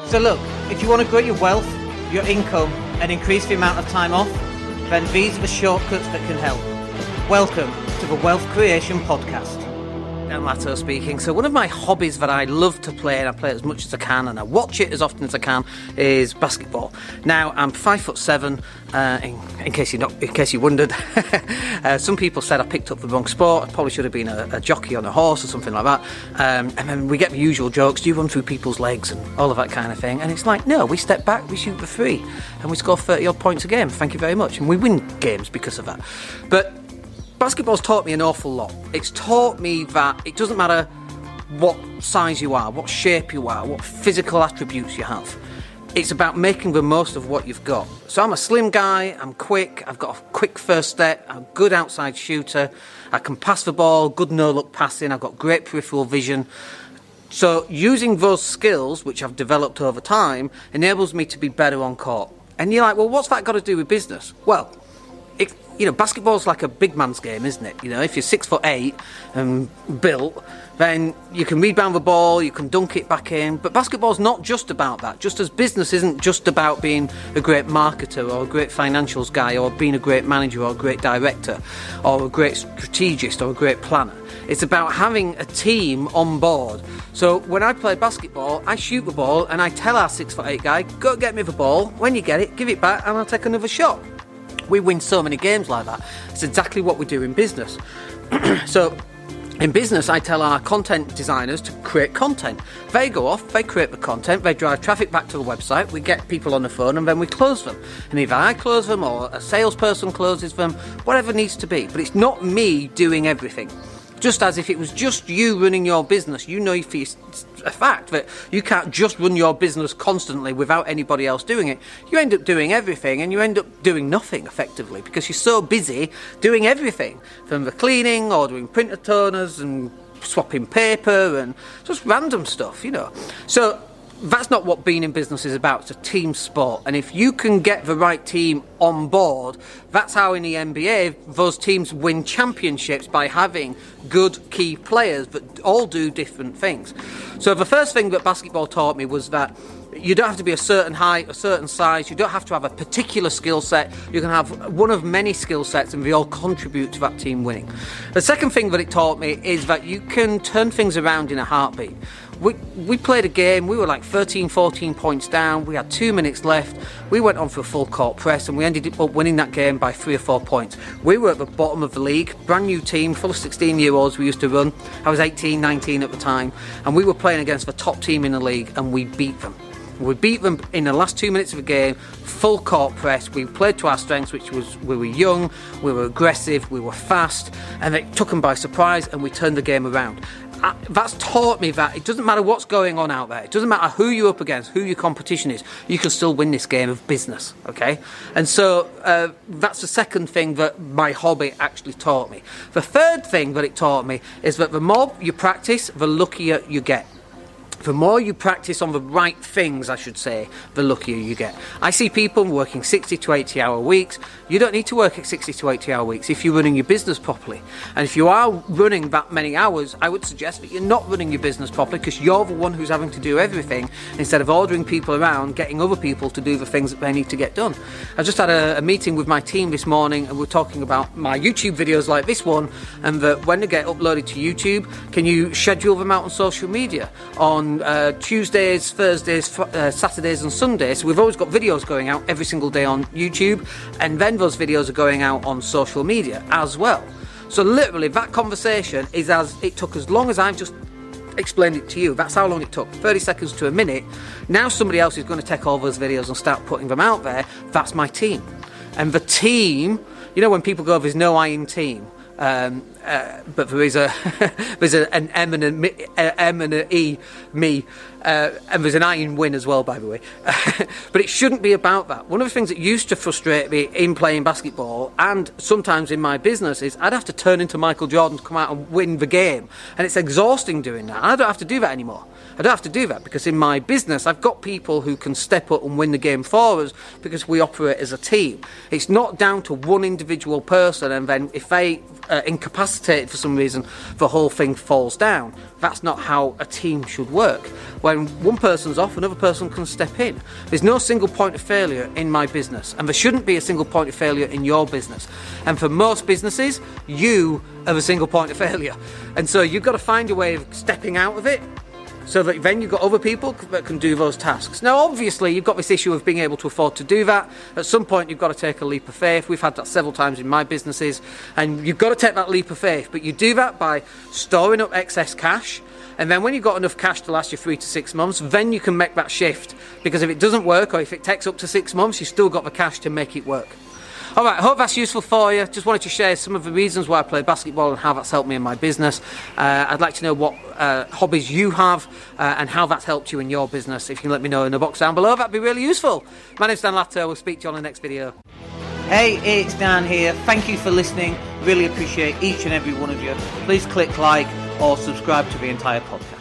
So look, if you want to grow your wealth, your income, and increase the amount of time off, then these are the shortcuts that can help. Welcome to the Wealth Creation Podcast. Dan Latto speaking. So one of my hobbies that I love to play, and I play as much as I can, and I watch it as often as I can, is basketball. Now, I'm 5'7", in case you wondered. Some people said I picked up the wrong sport. I probably should have been a jockey on a horse or something like that. And then we get the usual jokes. Do you run through people's legs and all of that kind of thing? And it's like, no, we step back, we shoot for three, and we score 30-odd points a game. Thank you very much. And we win games because of that. But basketball's taught me an awful lot. It's taught me that it doesn't matter what size you are, what shape you are, what physical attributes you have. It's about making the most of what you've got. So I'm a slim guy, I'm quick, I've got a quick first step, I'm a good outside shooter, I can pass the ball, good no-look passing, I've got great peripheral vision. So using those skills, which I've developed over time, enables me to be better on court. And you're like, well, what's that got to do with business? Well, basketball's like a big man's game, isn't it? If you're 6'8" and built, then you can rebound the ball, you can dunk it back in. But basketball's not just about that. Just as business isn't just about being a great marketer or a great financials guy or being a great manager or a great director or a great strategist or a great planner. It's about having a team on board. So when I play basketball, I shoot the ball and I tell our 6'8" guy, go get me the ball. When you get it, give it back and I'll take another shot. We win so many games like that. It's exactly what we do in business. So in business, I tell our content designers to create content. They go off, they create the content, they drive traffic back to the website, we get people on the phone and then we close them. And either I close them or a salesperson closes them, whatever needs to be. But it's not me doing everything. Just as if it was just you running your business, you know for a fact that you can't just run your business constantly without anybody else doing it. You end up doing everything and you end up doing nothing effectively because you're so busy doing everything, from the cleaning, ordering printer toners and swapping paper and just random stuff, So that's not what being in business is about. It's a team sport. And if you can get the right team on board, that's how in the NBA those teams win championships, by having good key players that all do different things. So the first thing that basketball taught me was that you don't have to be a certain height, a certain size. You don't have to have a particular skill set. You can have one of many skill sets and they all contribute to that team winning. The second thing that it taught me is that you can turn things around in a heartbeat. We played a game, we were like 13, 14 points down, we had 2 minutes left, we went on for a full court press and we ended up winning that game by 3 or 4 points. We were at the bottom of the league, brand new team, full of 16-year-olds we used to run. I was 18, 19 at the time, and we were playing against the top team in the league and we beat them. We beat them in the last 2 minutes of the game, full court press. We played to our strengths, which was we were young, we were aggressive, we were fast, and it took them by surprise and we turned the game around. That's taught me that it doesn't matter what's going on out there. It doesn't matter who you're up against, who your competition is. You can still win this game of business, okay? And so that's the second thing that my hobby actually taught me. The third thing that it taught me is that the more you practice, the luckier you get. The more you practice on the right things, I should say, the luckier you get. I see people working 60 to 80 hour weeks. You don't need to work at 60 to 80 hour weeks if you're running your business properly. And if you are running that many hours, I would suggest that you're not running your business properly, because you're the one who's having to do everything instead of ordering people around, getting other people to do the things that they need to get done. I just had a meeting with my team this morning and we're talking about my YouTube videos like this one, and that when they get uploaded to YouTube, can you schedule them out on social media on Tuesdays, Thursdays, Saturdays and Sundays. So we've always got videos going out every single day on YouTube, and then those videos are going out on social media as well. So literally that conversation is it took as long as I've just explained it to you. That's how long it took, 30 seconds to a minute. Now somebody else is going to take all those videos and start putting them out there. That's my team. And the team, when people go, there's no I in team. But there is there's an M and an E, me, and there's an I in win as well, by the way. But it shouldn't be about that. One of the things that used to frustrate me in playing basketball, and sometimes in my business, is I'd have to turn into Michael Jordan to come out and win the game, and it's exhausting doing that. I don't have to do that anymore. I don't have to do that because in my business I've got people who can step up and win the game for us because we operate as a team. It's not down to one individual person, and then if they incapacitate incapacitated for some reason, the whole thing falls down. That's not how a team should work. When one person's off, another person can step in. There's no single point of failure in my business, and there shouldn't be a single point of failure in your business. And for most businesses, you are the single point of failure. And so you've got to find a way of stepping out of it, so that then you've got other people that can do those tasks. Now, obviously, you've got this issue of being able to afford to do that. At some point, you've got to take a leap of faith. We've had that several times in my businesses, and you've got to take that leap of faith. But you do that by storing up excess cash, and then when you've got enough cash to last you 3 to 6 months, then you can make that shift. Because if it doesn't work, or if it takes up to 6 months, you've still got the cash to make it work. Alright, I hope that's useful for you. Just wanted to share some of the reasons why I play basketball and how that's helped me in my business. I'd like to know what hobbies you have and how that's helped you in your business. If you can let me know in the box down below, that'd be really useful. My name's Dan Latto. We'll speak to you on the next video. Hey, it's Dan here. Thank you for listening. Really appreciate each and every one of you. Please click like or subscribe to the entire podcast.